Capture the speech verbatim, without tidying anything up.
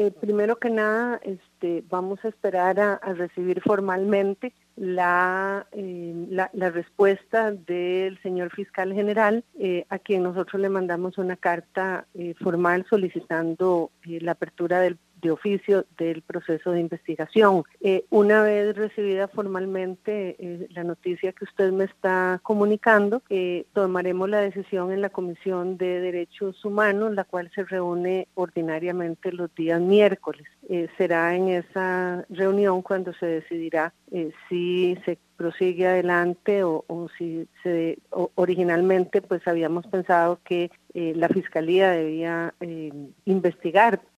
eh, primero que nada, este, vamos a esperar a, a recibir formalmente la, eh, la, la respuesta del señor fiscal general, eh, a quien nosotros le mandamos una carta eh, formal solicitando eh, la apertura del de oficio del proceso de investigación. Eh, una vez recibida formalmente eh, la noticia que usted me está comunicando, eh, tomaremos la decisión en la Comisión de Derechos Humanos, la cual se reúne ordinariamente los días miércoles. Eh, será en esa reunión cuando se decidirá eh, si se prosigue adelante o, o si se o, originalmente pues habíamos pensado que eh, la Fiscalía debía eh, investigar